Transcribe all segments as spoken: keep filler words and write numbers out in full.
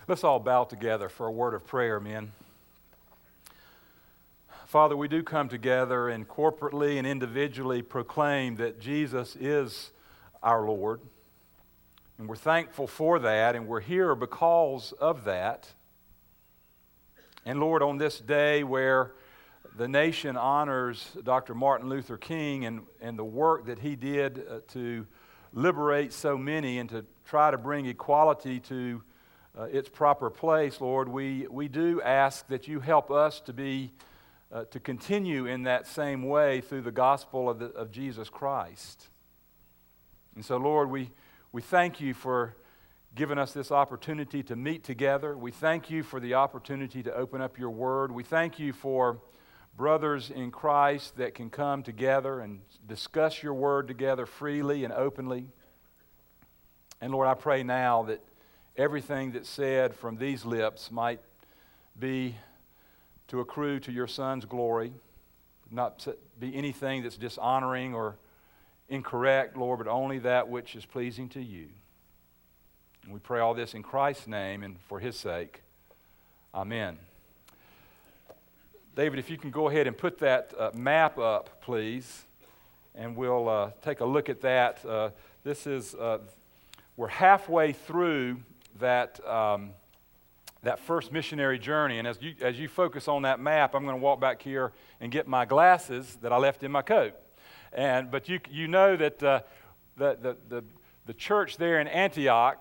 Let's all bow together for a word of prayer, men. Father, we do come together and corporately and individually proclaim that Jesus is our Lord. And we're thankful for that, and we're here because of that. And Lord, on this day where the nation honors Doctor Martin Luther King and, and the work that he did uh, to liberate so many and to try to bring equality to uh, its proper place, Lord, we, we do ask that you help us to be uh, to continue in that same way through the gospel of, the, of Jesus Christ. And so, Lord, we, we thank you for giving us this opportunity to meet together. We thank you for the opportunity to open up your word. We thank you for brothers in Christ that can come together and discuss your word together freely and openly. And Lord, I pray now that everything that's said from these lips might be to accrue to your Son's glory, not be anything that's dishonoring or incorrect, Lord, but only that which is pleasing to you. And we pray all this in Christ's name and for his sake. Amen. David, if you can go ahead and put that uh, map up, please, and we'll uh, take a look at that. Uh, this is, uh, we're halfway through that um, that first missionary journey, and as you as you focus on that map, I'm going to walk back here and get my glasses that I left in my coat. And but you you know that uh, the, the the the church there in Antioch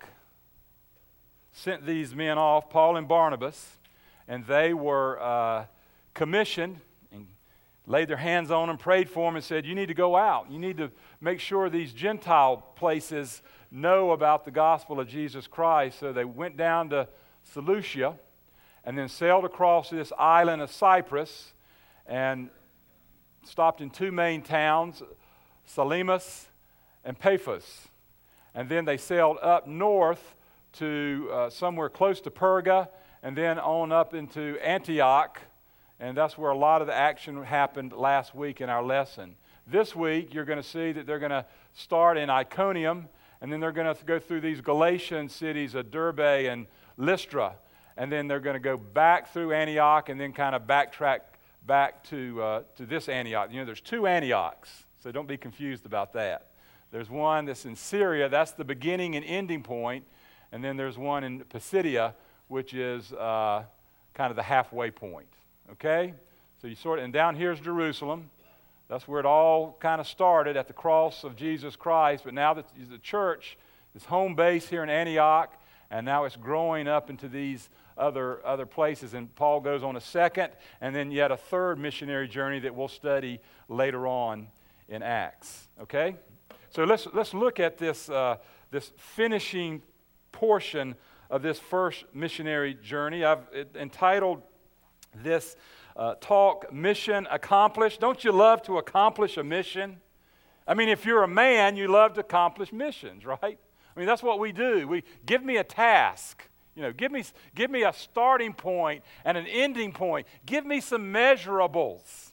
sent these men off, Paul and Barnabas, and they were uh, commissioned and laid their hands on them, prayed for them, and said, "You need to go out. You need to make sure these Gentile places know about the gospel of Jesus Christ." So they went down to Seleucia and then sailed across this island of Cyprus and stopped in two main towns, Salamis and Paphos. And then they sailed up north to uh, somewhere close to Perga and then on up into Antioch. And that's where a lot of the action happened last week in our lesson. This week, you're going to see that they're going to start in Iconium, and then they're going to go through these Galatian cities of Derbe and Lystra. And then they're going to go back through Antioch and then kind of backtrack back to uh, to this Antioch. You know, there's two Antiochs, so don't be confused about that. There's one that's in Syria, that's the beginning and ending point. And then there's one in Pisidia, which is uh, kind of the halfway point. Okay? So you sort of, and down here's Jerusalem. That's where it all kind of started, at the cross of Jesus Christ. But now that the church is home base here in Antioch, and now it's growing up into these other, other places. And Paul goes on a second, and then yet a third missionary journey that we'll study later on in Acts. Okay? So let's let's look at this uh, this finishing portion of this first missionary journey. I've entitled this Uh, talk, Mission Accomplished. Don't you love to accomplish a mission? I mean, if you're a man, you love to accomplish missions, right? I mean, that's what we do. We give me a task. You know, give me give me a starting point and an ending point. Give me some measurables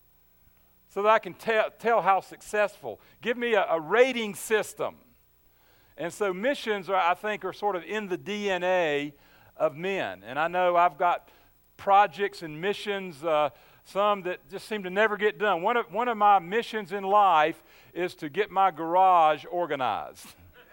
so that I can tell tell how successful. Give me a, a rating system. And so missions, are, I think, are sort of in the D N A of men. And I know I've got projects and missions, uh, some that just seem to never get done. One of one of my missions in life is to get my garage organized.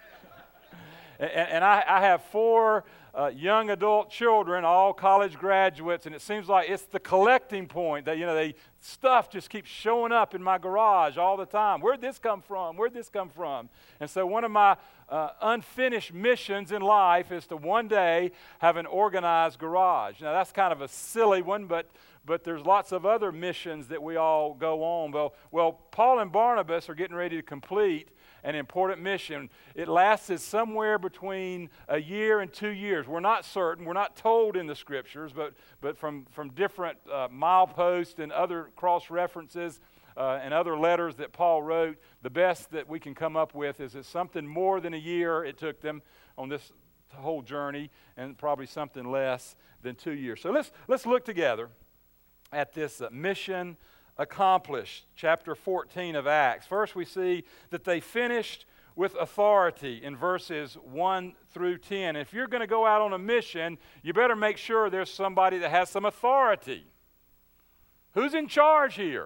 and and I, I have four uh, young adult children, all college graduates, and it seems like it's the collecting point that, you know, they stuff just keeps showing up in my garage all the time. Where'd this come from? Where'd this come from? And so one of my uh, unfinished missions in life is to one day have an organized garage. Now, that's kind of a silly one, but but there's lots of other missions that we all go on. Well, well, Paul and Barnabas are getting ready to complete an important mission. It lasted somewhere between a year and two years. We're not certain. We're not told in the Scriptures, but but from, from different uh, mileposts and other cross-references uh, and other letters that Paul wrote, the best that we can come up with is it's something more than a year it took them on this whole journey, and probably something less than two years. So let's let's look together at this uh, mission accomplished, chapter fourteen of Acts. First, we see that they finished with authority in verses one through ten. If you're going to go out on a mission, you better make sure there's somebody that has some authority. Who's in charge here?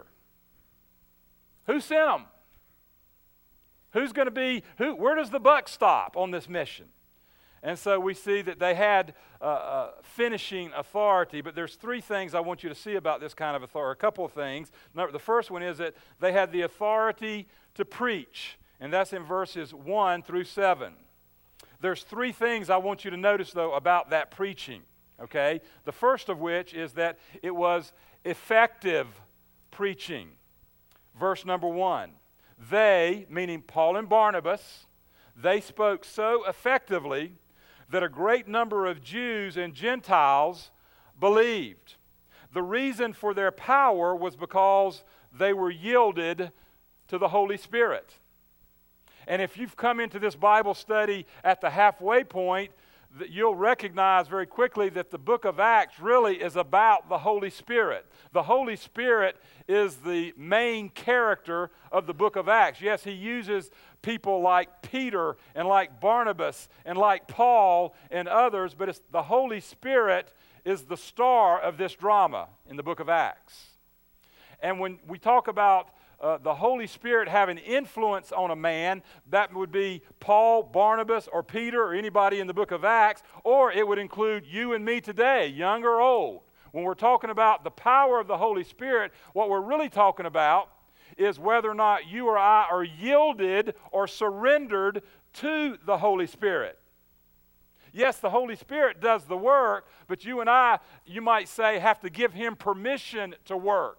Who sent them? Who's going to be, who? Where does the buck stop on this mission? And so we see that they had uh, uh, finishing authority, but there's three things I want you to see about this kind of authority, a couple of things. Number, the first one is that they had the authority to preach, and that's in verses one through seven. There's three things I want you to notice, though, about that preaching, okay? The first of which is that it was effective preaching. Verse number one, they, meaning Paul and Barnabas, they spoke so effectively that a great number of Jews and Gentiles believed. The reason for their power was because they were yielded to the Holy Spirit. And if you've come into this Bible study at the halfway point, that you'll recognize very quickly that the book of Acts really is about the Holy Spirit. The Holy Spirit is the main character of the book of Acts. Yes, he uses people like Peter and like Barnabas and like Paul and others, but it's the Holy Spirit is the star of this drama in the book of Acts. And when we talk about Uh, the Holy Spirit having influence on a man, that would be Paul, Barnabas, or Peter, or anybody in the book of Acts, or it would include you and me today, young or old. When we're talking about the power of the Holy Spirit, what we're really talking about is whether or not you or I are yielded or surrendered to the Holy Spirit. Yes, the Holy Spirit does the work, but you and I, you might say, have to give him permission to work.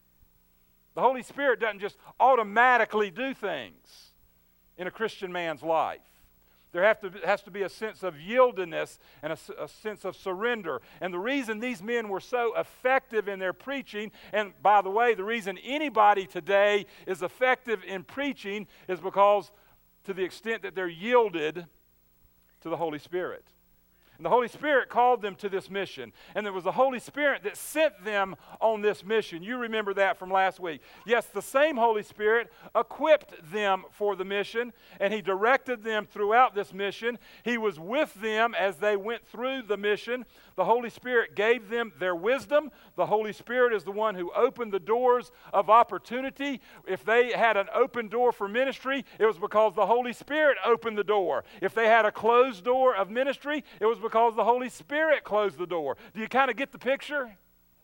The Holy Spirit doesn't just automatically do things in a Christian man's life. There have to, has to be a sense of yieldedness and a, a sense of surrender. And the reason these men were so effective in their preaching, and by the way, the reason anybody today is effective in preaching is because to the extent that they're yielded to the Holy Spirit. And the Holy Spirit called them to this mission. And it was the Holy Spirit that sent them on this mission. You remember that from last week. Yes, the same Holy Spirit equipped them for the mission, and he directed them throughout this mission. He was with them as they went through the mission. The Holy Spirit gave them their wisdom. The Holy Spirit is the one who opened the doors of opportunity. If they had an open door for ministry, it was because the Holy Spirit opened the door. If they had a closed door of ministry, it was because the Holy Spirit closed the door. Do you kind of get the picture?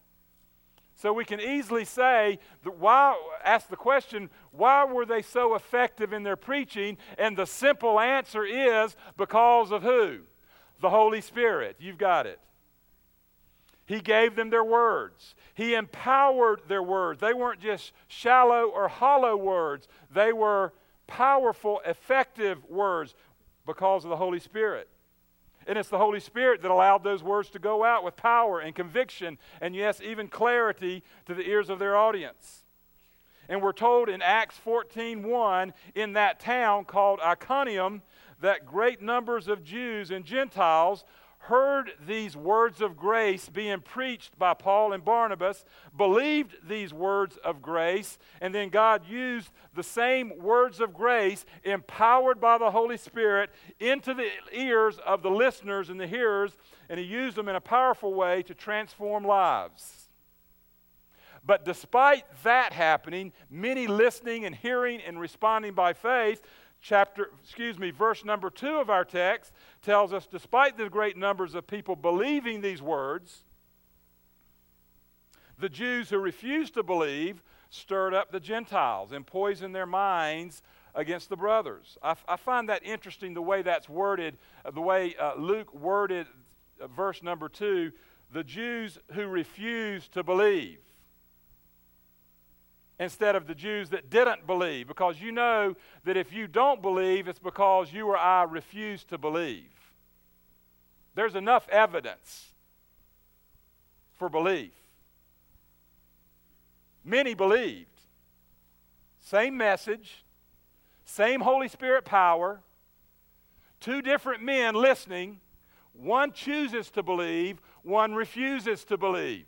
So we can easily say, that why, ask the question, why were they so effective in their preaching? And the simple answer is because of who? The Holy Spirit. You've got it. He gave them their words. He empowered their words. They weren't just shallow or hollow words. They were powerful, effective words because of the Holy Spirit. And it's the Holy Spirit that allowed those words to go out with power and conviction and, yes, even clarity to the ears of their audience. And we're told in Acts fourteen one, in that town called Iconium, that great numbers of Jews and Gentiles heard these words of grace being preached by Paul and Barnabas, believed these words of grace, and then God used the same words of grace, empowered by the Holy Spirit, into the ears of the listeners and the hearers, and he used them in a powerful way to transform lives. But despite that happening, many listening and hearing and responding by faith, Chapter, excuse me, verse number two of our text tells us, despite the great numbers of people believing these words, the Jews who refused to believe stirred up the Gentiles and poisoned their minds against the brothers. I, I find that interesting, the way that's worded, uh, the way uh, Luke worded uh, verse number two, the Jews who refused to believe, instead of the Jews that didn't believe. Because you know that if you don't believe, it's because you or I refuse to believe. There's enough evidence for belief. Many believed. Same message, same Holy Spirit power, two different men listening. One chooses to believe, one refuses to believe.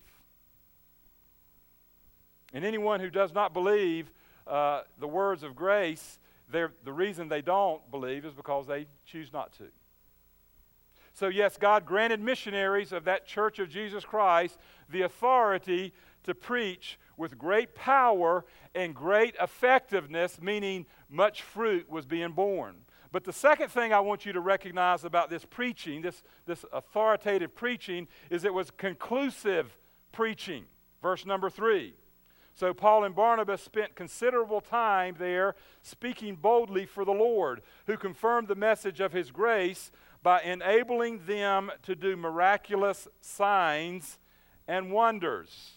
And anyone who does not believe uh, the words of grace, they're, the reason they don't believe is because they choose not to. So yes, God granted missionaries of that Church of Jesus Christ the authority to preach with great power and great effectiveness, meaning much fruit was being born. But the second thing I want you to recognize about this preaching, this, this authoritative preaching, is it was conclusive preaching. Verse number three. So Paul and Barnabas spent considerable time there speaking boldly for the Lord, who confirmed the message of his grace by enabling them to do miraculous signs and wonders.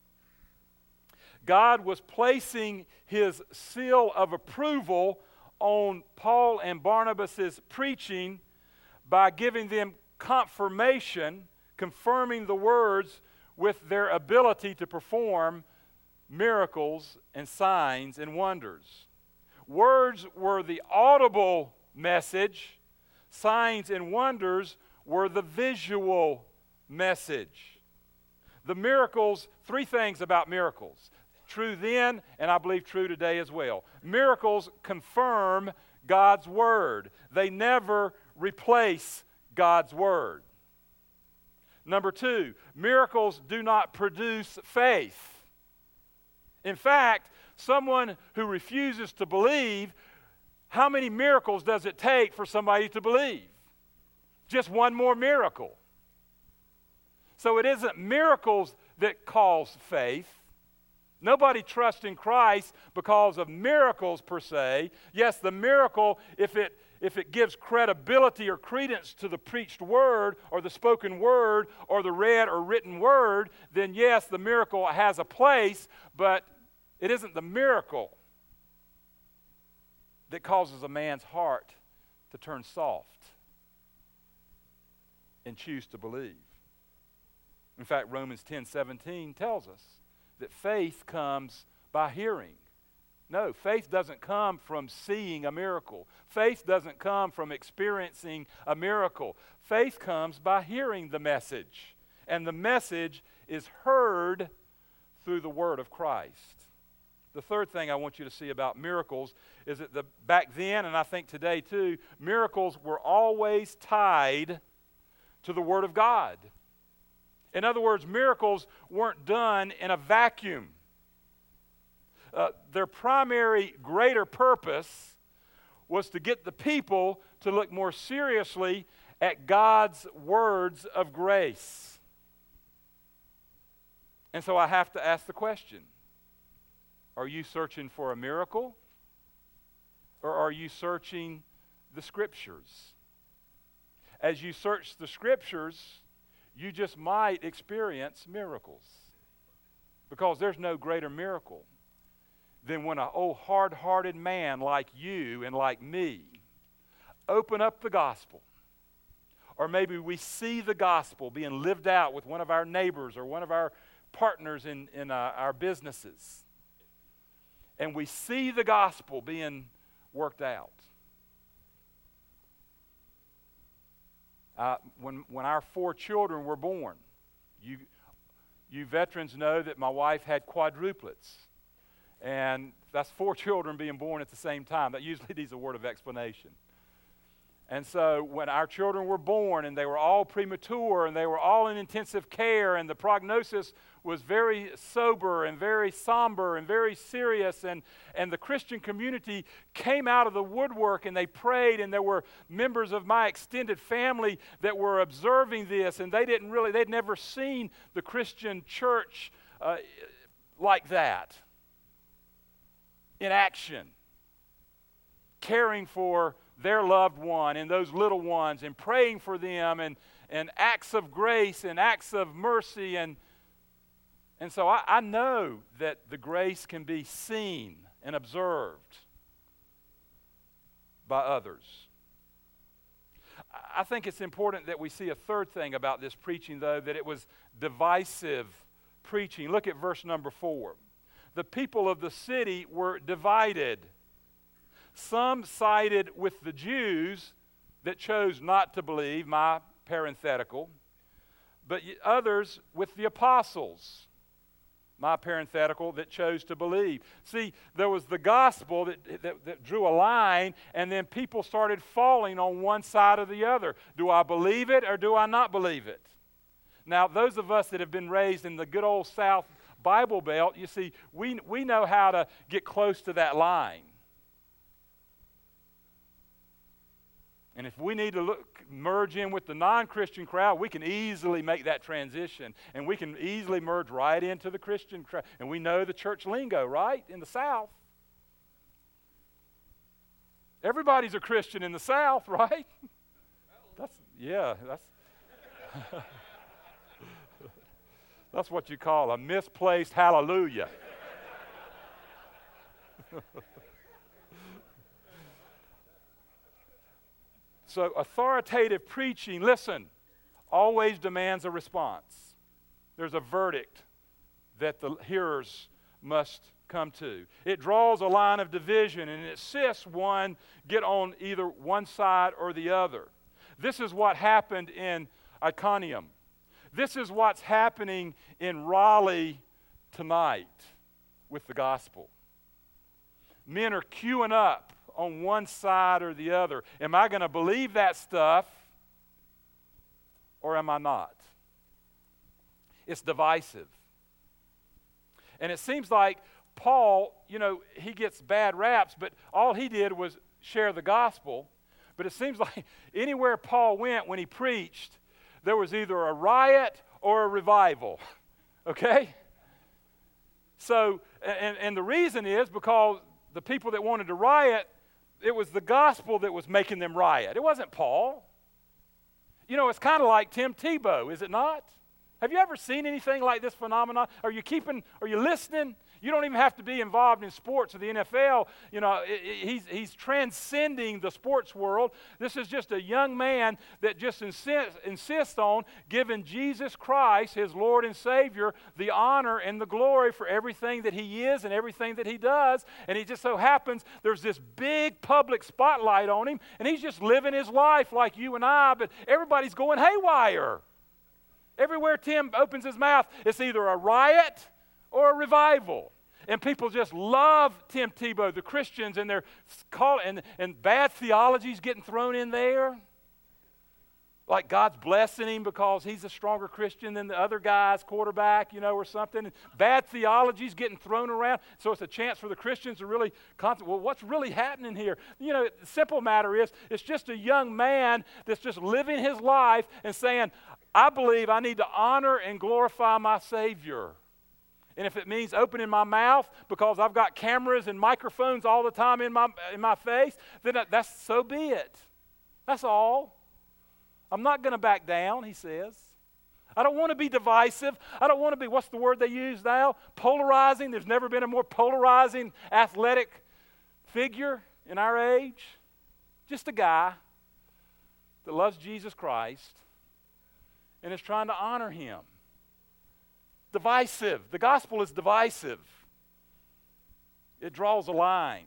God was placing his seal of approval on Paul and Barnabas' preaching by giving them confirmation, confirming the words with their ability to perform miracles and signs and wonders. Words were the audible message. Signs and wonders were the visual message. The miracles, three things about miracles. True then, and I believe true today as well. Miracles confirm God's word. They never replace God's word. Number two, miracles do not produce faith. In fact, someone who refuses to believe, how many miracles does it take for somebody to believe? Just one more miracle. So it isn't miracles that cause faith. Nobody trusts in Christ because of miracles per se. Yes, the miracle, if it if it gives credibility or credence to the preached word or the spoken word or the read or written word, then yes, the miracle has a place, but it isn't the miracle that causes a man's heart to turn soft and choose to believe. In fact, Romans ten seventeen tells us that faith comes by hearing. No, faith doesn't come from seeing a miracle. Faith doesn't come from experiencing a miracle. Faith comes by hearing the message. And the message is heard through the word of Christ. The third thing I want you to see about miracles is that the, back then, and I think today too, miracles were always tied to the Word of God. In other words, miracles weren't done in a vacuum. Uh, their primary greater purpose was to get the people to look more seriously at God's words of grace. And so I have to ask the question, are you searching for a miracle, or are you searching the Scriptures? As you search the Scriptures, you just might experience miracles, because there's no greater miracle than when a oh hard-hearted man like you and like me open up the gospel, or maybe we see the gospel being lived out with one of our neighbors or one of our partners in, in uh, our businesses, and we see the gospel being worked out. Uh, when, when our four children were born, you, you veterans know that my wife had quadruplets. And that's four children being born at the same time. That usually needs a word of explanation. And so when our children were born and they were all premature and they were all in intensive care and the prognosis was very sober and very somber and very serious, and, and the Christian community came out of the woodwork and they prayed, and there were members of my extended family that were observing this, and they didn't really, they'd never seen the Christian church uh, like that in action, caring for their loved one and those little ones and praying for them, and, and acts of grace and acts of mercy. And, and so I, I know that the grace can be seen and observed by others. I think it's important that we see a third thing about this preaching, though, that it was divisive preaching. Look at verse number four. The people of the city were divided. Some sided with the Jews that chose not to believe, my parenthetical, but others with the apostles. my parenthetical, that chose to believe. See, there was the gospel that, that, that drew a line, and then people started falling on one side or the other. Do I believe it or do I not believe it? Now, those of us that have been raised in the good old South Bible Belt, you see, we, we know how to get close to that line. And if we need to look, merge in with the non-Christian crowd, we can easily make that transition. And we can easily merge right into the Christian crowd. And we know the church lingo, right, in the South. Everybody's a Christian in the South, right? That's, yeah, that's, that's what you call a misplaced hallelujah. So authoritative preaching, listen, always demands a response. There's a verdict that the hearers must come to. It draws a line of division and it insists one get on either one side or the other. This is what happened in Iconium. This is what's happening in Raleigh tonight with the gospel. Men are queuing up on one side or the other. Am I going to believe that stuff or am I not? It's divisive. And it seems like Paul, you know, he gets bad raps, but all he did was share the gospel. But it seems like anywhere Paul went when he preached, there was either a riot or a revival. Okay? So, and, and the reason is because the people that wanted to riot, it was the gospel that was making them riot. It wasn't Paul. You know, it's kind of like Tim Tebow, is it not? Have you ever seen anything like this phenomenon? Are you keeping, are you listening? You don't even have to be involved in sports or the N F L. You know, he's, he's transcending the sports world. This is just a young man that just insists, insists on giving Jesus Christ, his Lord and Savior, the honor and the glory for everything that he is and everything that he does. And he just so happens there's this big public spotlight on him, and he's just living his life like you and I, but everybody's going haywire. Everywhere Tim opens his mouth, it's either a riot or a revival. And people just love Tim Tebow, the Christians, and they're call, and, and bad theology's getting thrown in there. Like God's blessing him because he's a stronger Christian than the other guy's quarterback, you know, or something. And bad theology's getting thrown around. So it's a chance for the Christians to really concentrate. Well, what's really happening here? You know, the simple matter is, it's just a young man that's just living his life and saying, I believe I need to honor and glorify my Savior. And if it means opening my mouth because I've got cameras and microphones all the time in my in my face, then that's so be it. That's all. I'm not going to back down, he says. I don't want to be divisive. I don't want to be, what's the word they use now? Polarizing. There's never been a more polarizing athletic figure in our age. Just a guy that loves Jesus Christ and is trying to honor him. Divisive. The gospel is divisive. It draws a line.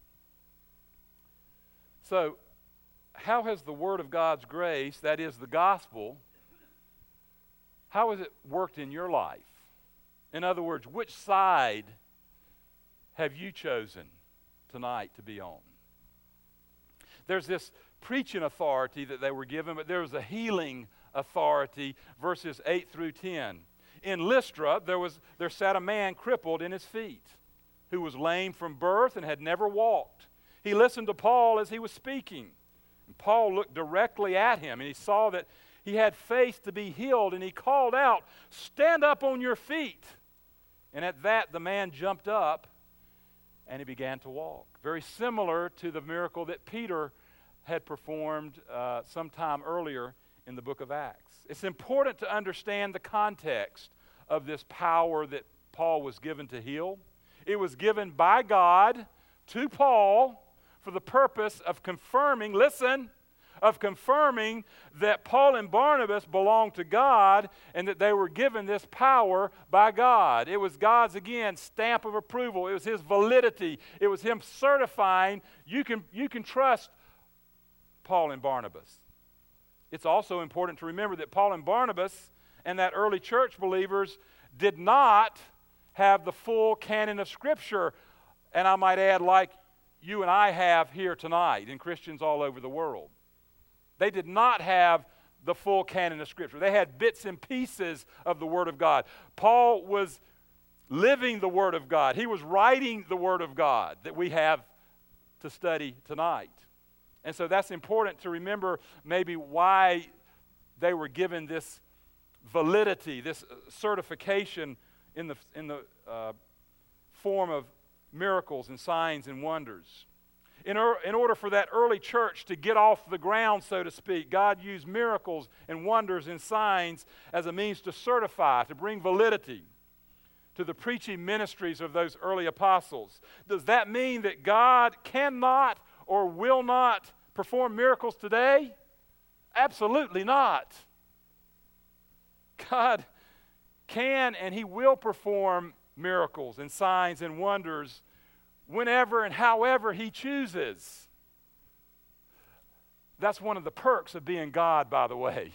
So, how has the word of God's grace, that is the gospel, how has it worked in your life? In other words, which side have you chosen tonight to be on? There's this preaching authority that they were given, but there was a healing authority, verses eight through ten. In Lystra, there was there sat a man crippled in his feet, who was lame from birth and had never walked. He listened to Paul as he was speaking. And Paul looked directly at him, and he saw that he had faith to be healed, and he called out, "Stand up on your feet." And at that, the man jumped up, and he began to walk. Very similar to the miracle that Peter had performed uh, sometime earlier in the book of Acts. It's important to understand the context of this power that Paul was given to heal. It was given by God to Paul for the purpose of confirming, listen, of confirming that Paul and Barnabas belonged to God and that they were given this power by God. It was God's, again, stamp of approval. It was his validity. It was him certifying you can, you can trust Paul and Barnabas. It's also important to remember that Paul and Barnabas and that early church believers did not have the full canon of Scripture, and I might add, like you and I have here tonight, and Christians all over the world. They did not have the full canon of Scripture. They had bits and pieces of the Word of God. Paul was living the Word of God. He was writing the Word of God that we have to study tonight. And so that's important to remember maybe why they were given this validity, this certification in the, in the uh, form of miracles and signs and wonders. In, er, in order for that early church to get off the ground, so to speak, God used miracles and wonders and signs as a means to certify, to bring validity to the preaching ministries of those early apostles. Does that mean that God cannot or will not perform miracles today? Absolutely not. God can and He will perform miracles and signs and wonders whenever and however He chooses. That's one of the perks of being God, by the way.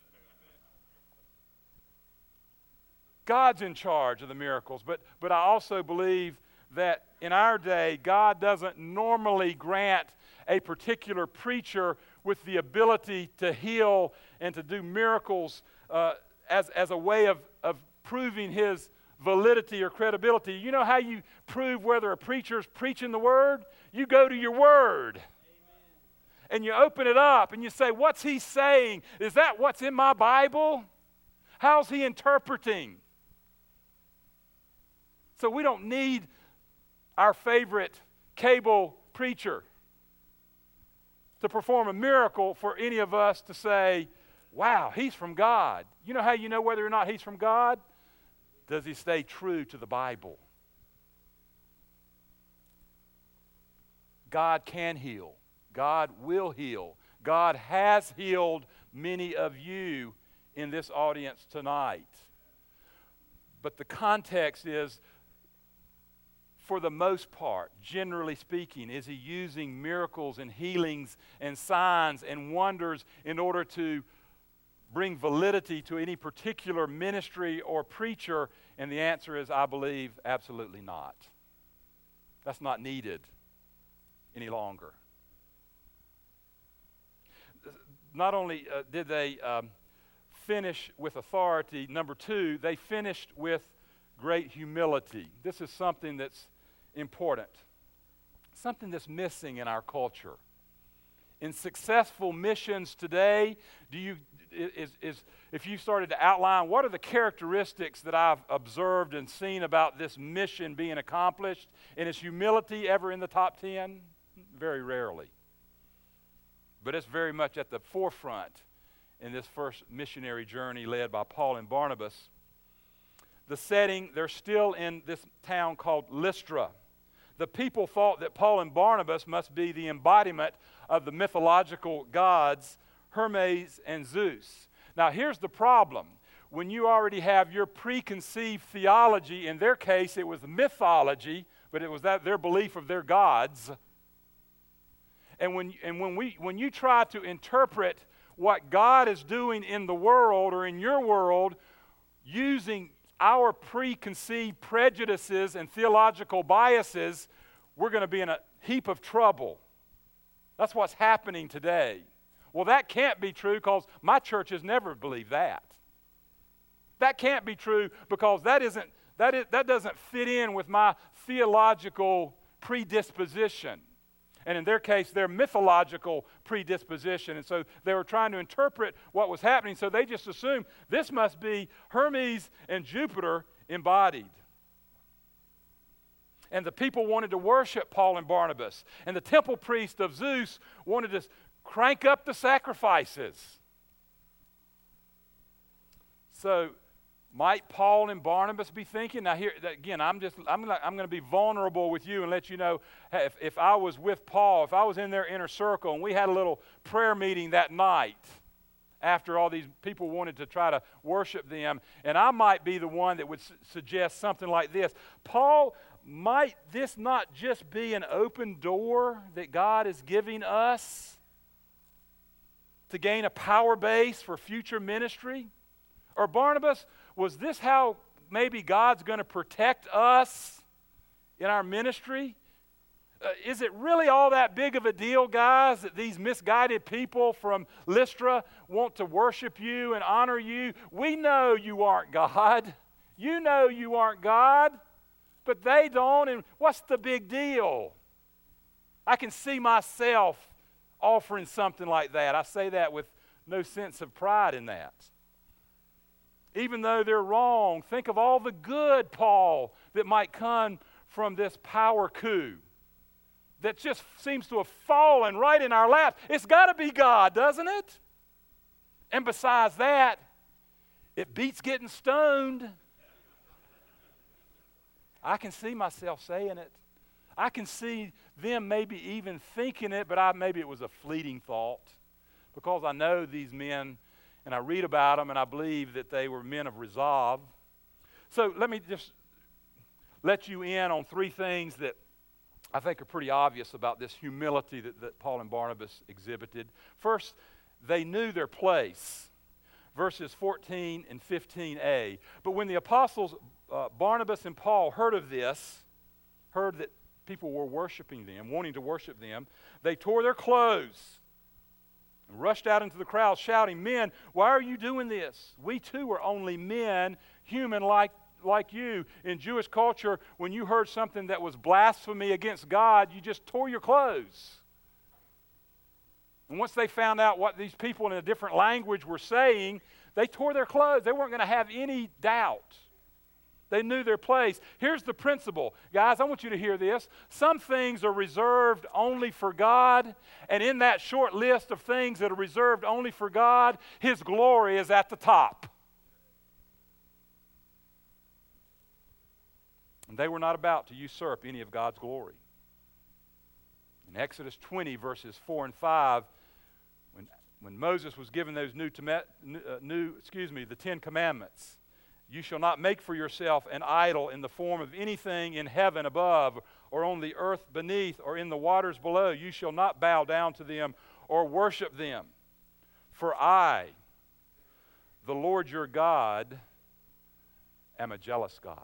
God's in charge of the miracles, but, but I also believe that in our day, God doesn't normally grant a particular preacher with the ability to heal and to do miracles uh, as, as a way of, of proving His validity or credibility. You know how you prove whether a preacher's preaching the Word? You go to your Word. Amen. And you open it up and you say, what's he saying? Is that what's in my Bible? How's he interpreting? So we don't need our favorite cable preacher to perform a miracle for any of us to say, wow, he's from God. You know how you know whether or not he's from God? Does he stay true to the Bible? God can heal. God will heal. God has healed many of you in this audience tonight. But the context is, for the most part, generally speaking, is he using miracles and healings and signs and wonders in order to bring validity to any particular ministry or preacher? And the answer is, I believe, absolutely not. That's not needed any longer. Not only uh, did they um, finish with authority, number two, they finished with great humility. This is something that's important, something that's missing in our culture. In successful missions today, do you is, is if you started to outline what are the characteristics that I've observed and seen about this mission being accomplished, and is humility ever in the top ten? Very rarely. But it's very much at the forefront in this first missionary journey led by Paul and Barnabas. The setting, they're still in this town called Lystra. The people thought that Paul and Barnabas must be the embodiment of the mythological gods Hermes and Zeus. Now here's the problem. When you already have your preconceived theology, in their case it was mythology, but it was that their belief of their gods. And when and when we when you try to interpret what God is doing in the world or in your world using our preconceived prejudices and theological biases, we're going to be in a heap of trouble. That's what's happening today. Well, that can't be true because my church has never believed that. That can't be true because that isn't that is that doesn't fit in with my theological predisposition. And in their case, their mythological predisposition. And so they were trying to interpret what was happening, so they just assumed this must be Hermes and Jupiter embodied. And the people wanted to worship Paul and Barnabas. And the temple priest of Zeus wanted to crank up the sacrifices. So might Paul and Barnabas be thinking? Now here again, I'm just I'm gonna I'm gonna be vulnerable with you and let you know, hey, if, if I was with Paul, if I was in their inner circle and we had a little prayer meeting that night after all these people wanted to try to worship them, and I might be the one that would su- suggest something like this. Paul, might this not just be an open door that God is giving us to gain a power base for future ministry? Or Barnabas, was this how maybe God's going to protect us in our ministry? Uh, is it really all that big of a deal, guys, that these misguided people from Lystra want to worship you and honor you? We know you aren't God. You know you aren't God, but they don't, and what's the big deal? I can see myself offering something like that. I say that with no sense of pride in that. Even though they're wrong, think of all the good, Paul, that might come from this power coup that just seems to have fallen right in our laps. It's got to be God, doesn't it? And besides that, it beats getting stoned. I can see myself saying it. I can see them maybe even thinking it, but I, maybe it was a fleeting thought, because I know these men, and I read about them, and I believe that they were men of resolve. So let me just let you in on three things that I think are pretty obvious about this humility that, that Paul and Barnabas exhibited. First, they knew their place. Verses fourteen and fifteen a. But when the apostles uh, Barnabas and Paul heard of this, heard that people were worshiping them, wanting to worship them, they tore their clothes and rushed out into the crowd shouting, "Men, why are you doing this? We too are only men, human like like you." In Jewish culture, when you heard something that was blasphemy against God, you just tore your clothes. And once they found out what these people in a different language were saying, they tore their clothes. They weren't going to have any doubt. They knew their place. Here's the principle. Guys, I want you to hear this. Some things are reserved only for God, and in that short list of things that are reserved only for God, His glory is at the top. And they were not about to usurp any of God's glory. In Exodus twenty, verses four and five, when, when Moses was given those new, uh, new, excuse me, the Ten Commandments, "You shall not make for yourself an idol in the form of anything in heaven above, or on the earth beneath, or in the waters below. You shall not bow down to them or worship them. For I, the Lord your God, am a jealous God."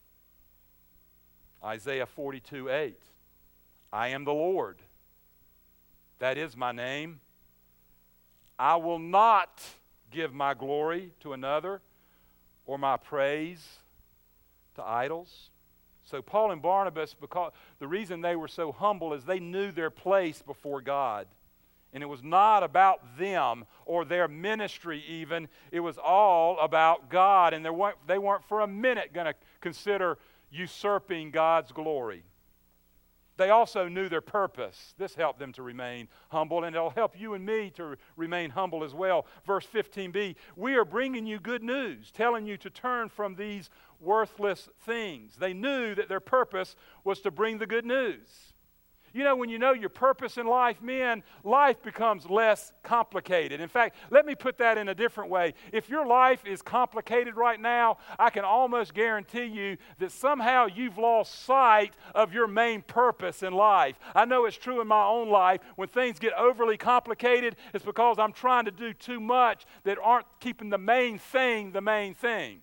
Isaiah forty-two eight. "I am the Lord. That is my name. I will not give my glory to another, or my praise to idols." So Paul and Barnabas, because the reason they were so humble is they knew their place before God. And it was not about them or their ministry even. It was all about God. And they weren't, they weren't for a minute going to consider usurping God's glory. They also knew their purpose. This helped them to remain humble, and it'll help you and me to remain humble as well. Verse fifteen b, "We are bringing you good news, telling you to turn from these worthless things." They knew that their purpose was to bring the good news. You know, when you know your purpose in life, men, life becomes less complicated. In fact, let me put that in a different way. If your life is complicated right now, I can almost guarantee you that somehow you've lost sight of your main purpose in life. I know it's true in my own life. When things get overly complicated, it's because I'm trying to do too much that aren't keeping the main thing the main thing.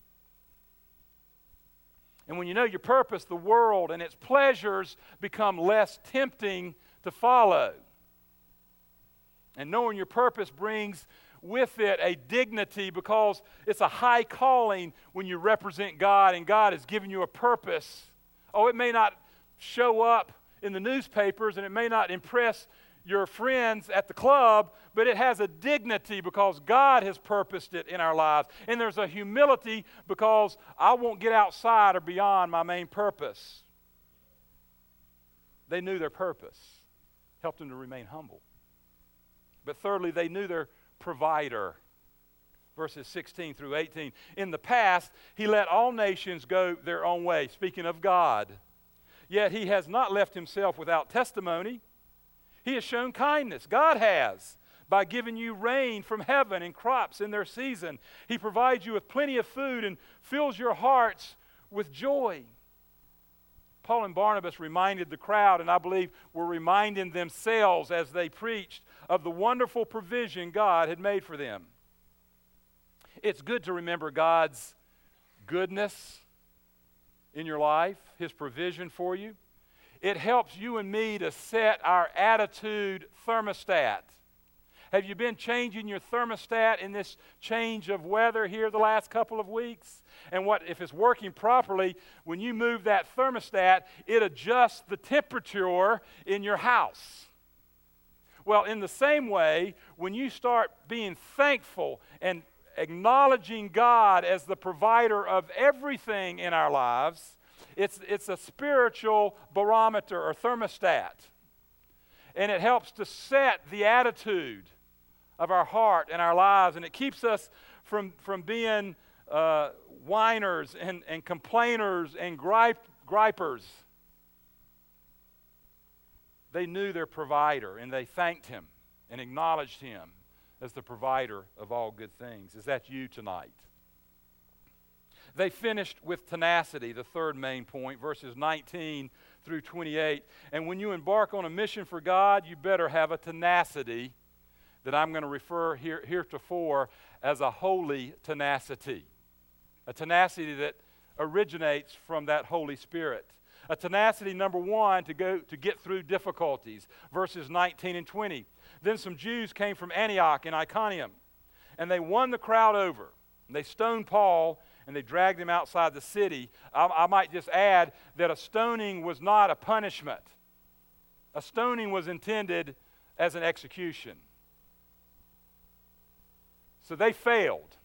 And when you know your purpose, the world and its pleasures become less tempting to follow. And knowing your purpose brings with it a dignity, because it's a high calling when you represent God and God has given you a purpose. Oh, it may not show up in the newspapers and it may not impress your friends at the club, but it has a dignity because God has purposed it in our lives. And there's a humility because I won't get outside or beyond my main purpose. They knew their purpose, helped them to remain humble. But thirdly, they knew their provider. Verses sixteen through eighteen. "In the past, He let all nations go their own way," speaking of God. "Yet He has not left Himself without testimony. He has shown kindness," God has, "by giving you rain from heaven and crops in their season. He provides you with plenty of food and fills your hearts with joy." Paul and Barnabas reminded the crowd, and I believe were reminding themselves as they preached, of the wonderful provision God had made for them. It's good to remember God's goodness in your life, His provision for you. It helps you and me to set our attitude thermostat. Have you been changing your thermostat in this change of weather here the last couple of weeks? And what if it's working properly, when you move that thermostat, it adjusts the temperature in your house. Well, in the same way, when you start being thankful and acknowledging God as the provider of everything in our lives, it's, it's a spiritual barometer or thermostat. And it helps to set the attitude of our heart and our lives, and it keeps us from, from being uh, whiners and, and complainers and gripe, gripers. They knew their provider, and they thanked Him and acknowledged Him as the provider of all good things. Is that you tonight? They finished with tenacity, the third main point, verses nineteen through twenty-eight. And when you embark on a mission for God, you better have a tenacity that I'm going to refer here, heretofore as a holy tenacity. A tenacity that originates from that Holy Spirit. A tenacity, number one, to go to get through difficulties. Verses nineteen and twenty. Then some Jews came from Antioch and Iconium, and they won the crowd over. And they stoned Paul, and they dragged him outside the city. I, I might just add that a stoning was not a punishment. A stoning was intended as an execution. So they failed.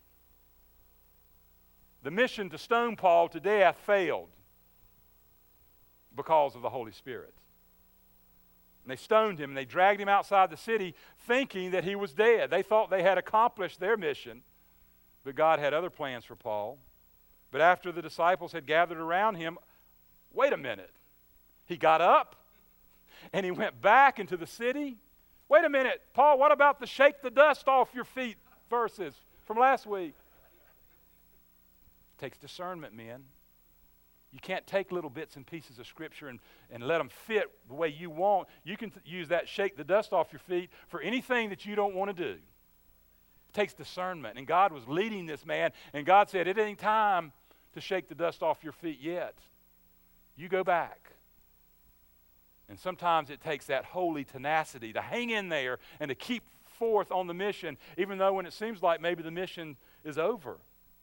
The mission to stone Paul to death failed because of the Holy Spirit. And they stoned him, and they dragged him outside the city thinking that he was dead. They thought they had accomplished their mission, but God had other plans for Paul. But after the disciples had gathered around him, wait a minute. He got up, and he went back into the city. Wait a minute, Paul, what about the shake the dust off your feet verses from last week? It takes discernment, men. You can't take little bits and pieces of Scripture and, and let them fit the way you want. You can t- use that shake the dust off your feet for anything that you don't want to do. It takes discernment. And God was leading this man, and God said, it ain't time to shake the dust off your feet yet. You go back. And sometimes it takes that holy tenacity to hang in there and to keep forth on the mission, even though when it seems like maybe the mission is over.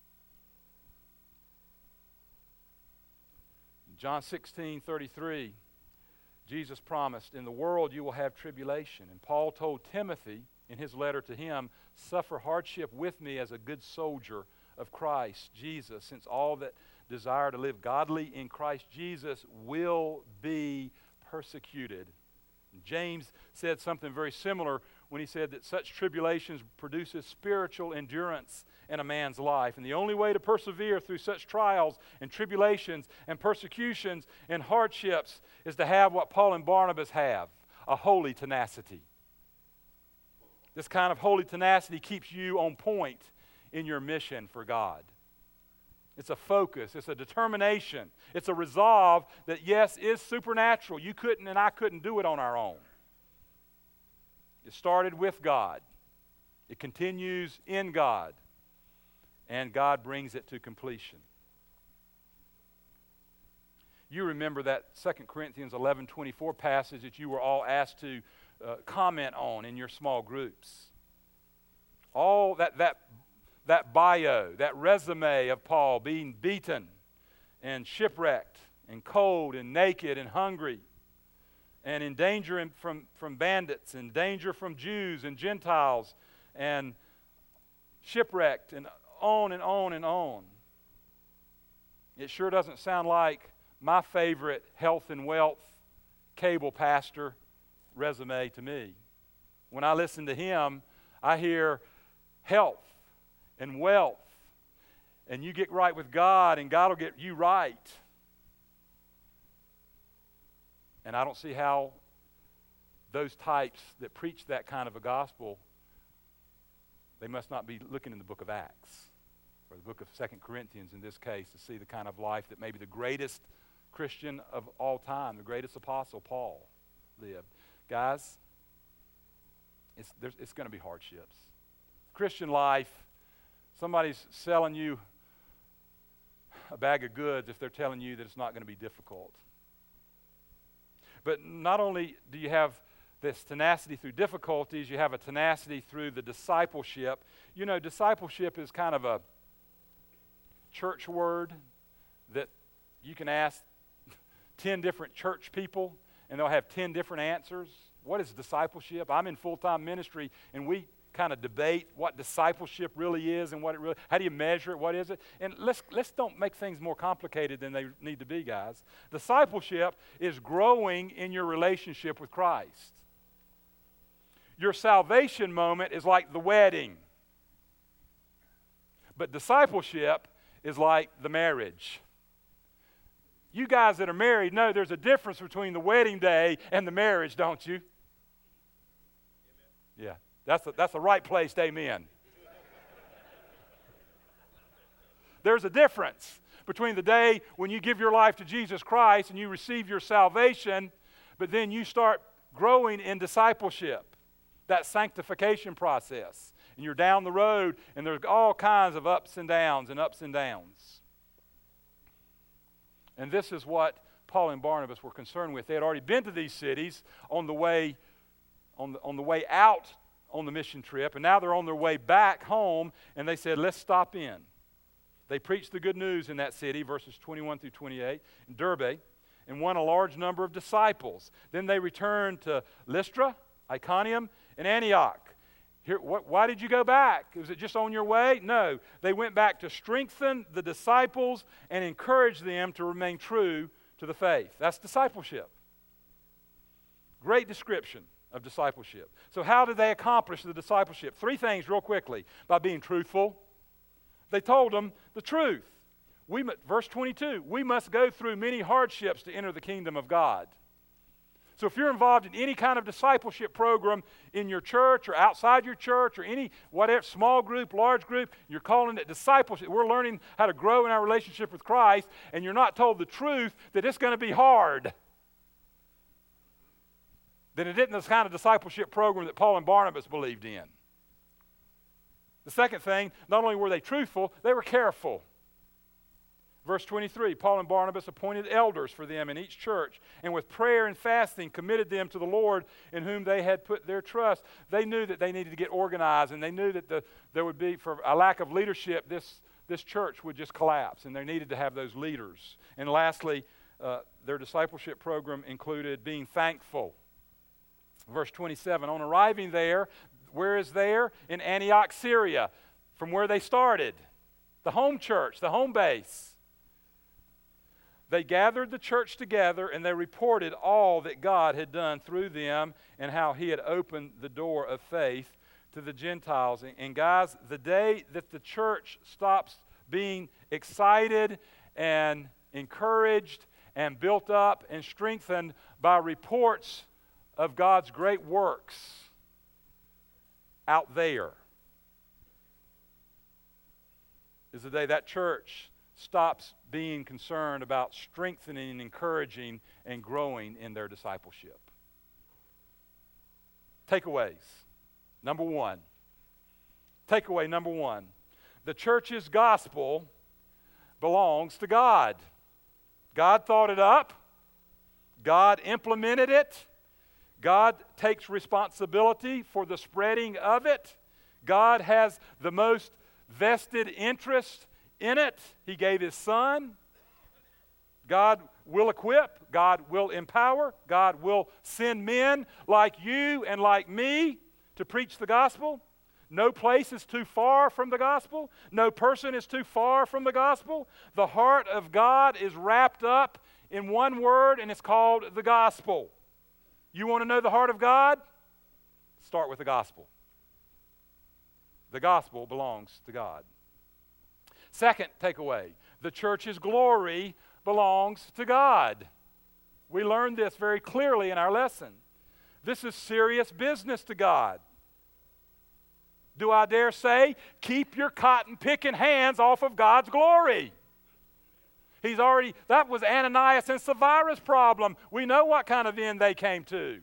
John sixteen thirty-three, Jesus promised, in the world you will have tribulation. And Paul told Timothy in his letter to him, suffer hardship with me as a good soldier of Christ Jesus, since all that desire to live godly in Christ Jesus will be persecuted. James said something very similar when he said that such tribulations produces spiritual endurance in a man's life. And the only way to persevere through such trials and tribulations and persecutions and hardships is to have what Paul and Barnabas have, a holy tenacity. This kind of holy tenacity keeps you on point in your mission for God. It's a focus. It's a determination. It's a resolve that, yes, is supernatural. You couldn't and I couldn't do it on our own. It started with God. It continues in God. And God brings it to completion. You remember that Second Corinthians eleven twenty-four passage that you were all asked to uh, comment on in your small groups. All that, that, that bio, that resume of Paul being beaten and shipwrecked and cold and naked and hungry and in danger in, from, from bandits and danger from Jews and Gentiles and shipwrecked and on and on and on. It sure doesn't sound like my favorite health and wealth cable pastor resume to me. When I listen to him, I hear health and wealth, and you get right with God, and God will get you right. And I don't see how those types that preach that kind of a gospel, they must not be looking in the book of Acts or the book of Second Corinthians in this case to see the kind of life that maybe the greatest Christian of all time, the greatest apostle, Paul, lived. Guys, it's, it's going to be hardships. Christian life, somebody's selling you a bag of goods if they're telling you that it's not going to be difficult. But not only do you have this tenacity through difficulties, you have a tenacity through the discipleship. You know, discipleship is kind of a church word that you can ask ten different church people and they'll have ten different answers. What is discipleship? I'm in full-time ministry and we kind of debate what discipleship really is and what it really, how do you measure it, what is it? And let's let's don't make things more complicated than they need to be, guys. Discipleship is growing in your relationship with Christ. Your salvation moment is like the wedding. But discipleship is like the marriage. You guys that are married know there's a difference between the wedding day and the marriage, don't you? Amen. Yeah, that's the, that's the right place to amen. There's a difference between the day when you give your life to Jesus Christ and you receive your salvation, but then you start growing in discipleship. That sanctification process. And you're down the road, and there's all kinds of ups and downs and ups and downs. And this is what Paul and Barnabas were concerned with. They had already been to these cities on the way, on the, on the way out on the mission trip, and now they're on their way back home, and they said, let's stop in. They preached the good news in that city, verses twenty-one through twenty-eight, in Derbe, and won a large number of disciples. Then they returned to Lystra, Iconium, and Antioch. Here, what, why did you go back? Was it just on your way? No. They went back to strengthen the disciples and encourage them to remain true to the faith. That's discipleship. Great description of discipleship. So how did they accomplish the discipleship? Three things real quickly. By being truthful. They told them the truth. We, verse twenty-two, we must go through many hardships to enter the kingdom of God. So if you're involved in any kind of discipleship program in your church or outside your church or any whatever, small group, large group, you're calling it discipleship. We're learning how to grow in our relationship with Christ, and you're not told the truth that it's going to be hard. Then it isn't this kind of discipleship program that Paul and Barnabas believed in. The second thing, not only were they truthful, they were careful. Verse twenty-three, Paul and Barnabas appointed elders for them in each church, and with prayer and fasting committed them to the Lord in whom they had put their trust. They knew that they needed to get organized, and they knew that the, there would be, for a lack of leadership, this, this church would just collapse, and they needed to have those leaders. And lastly, uh, their discipleship program included being thankful. Verse twenty-seven, on arriving there, where is there? In Antioch, Syria, from where they started. The home church, the home base. They gathered the church together and they reported all that God had done through them and how He had opened the door of faith to the Gentiles. And guys, the day that the church stops being excited and encouraged and built up and strengthened by reports of God's great works out there, is the day that church stops being concerned about strengthening, encouraging, and growing in their discipleship. Takeaways. Number one. Takeaway number one. The church's gospel belongs to God. God thought it up. God implemented it. God takes responsibility for the spreading of it. God has the most vested interest in it. He gave His Son. God will equip. God will empower. God will send men like you and like me to preach the gospel. No place is too far from the gospel. No person is too far from the gospel. The heart of God is wrapped up in one word, and it's called the gospel. You want to know the heart of God? Start with the gospel. The gospel belongs to God. Second takeaway, the church's glory belongs to God. We learned this very clearly in our lesson. This is serious business to God. Do I dare say, keep your cotton-picking hands off of God's glory. He's already, that was Ananias and Sapphira's problem. We know what kind of end they came to.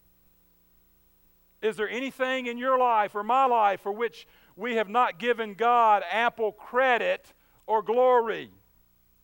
Is there anything in your life or my life for which we have not given God ample credit or glory?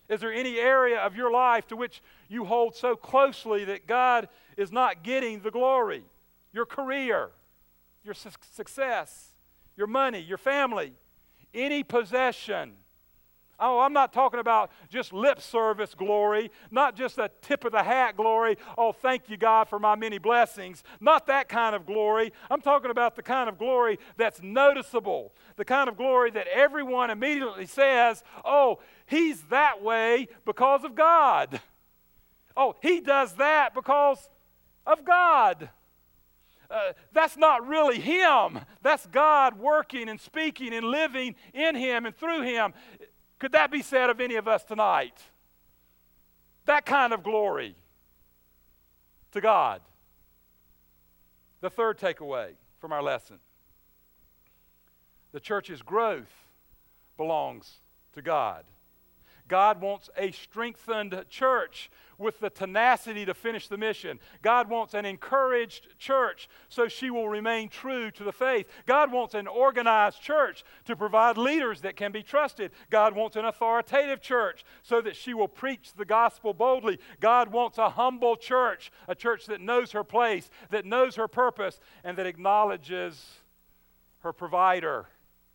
Is there any area of your life to which you hold so closely that God is not getting the glory? Your career, your su- success, your money, your family, any possession. Oh, I'm not talking about just lip service glory, not just a tip of the hat glory. Oh, thank you, God, for my many blessings. Not that kind of glory. I'm talking about the kind of glory that's noticeable, the kind of glory that everyone immediately says, oh, he's that way because of God. Oh, he does that because of God. Uh, that's not really him. That's God working and speaking and living in him and through him. Could that be said of any of us tonight? That kind of glory to God. The third takeaway from our lesson. The church's growth belongs to God. God wants a strengthened church with the tenacity to finish the mission. God wants an encouraged church so she will remain true to the faith. God wants an organized church to provide leaders that can be trusted. God wants an authoritative church so that she will preach the gospel boldly. God wants a humble church, a church that knows her place, that knows her purpose, and that acknowledges her provider.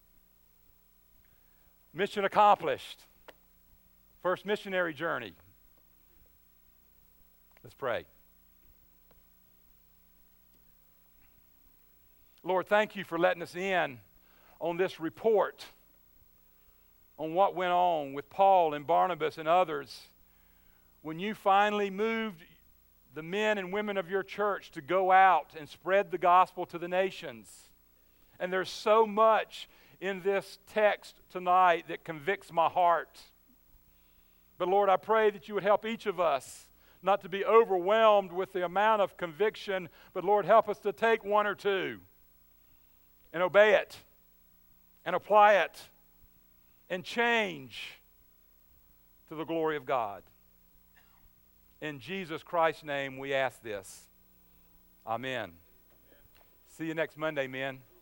Mission accomplished. First missionary journey. Let's pray. Lord, thank you for letting us in on this report on what went on with Paul and Barnabas and others when you finally moved the men and women of your church to go out and spread the gospel to the nations. And there's so much in this text tonight that convicts my heart. But Lord, I pray that you would help each of us not to be overwhelmed with the amount of conviction, but Lord, help us to take one or two and obey it and apply it and change to the glory of God. In Jesus Christ's name we ask this. Amen. See you next Monday, men.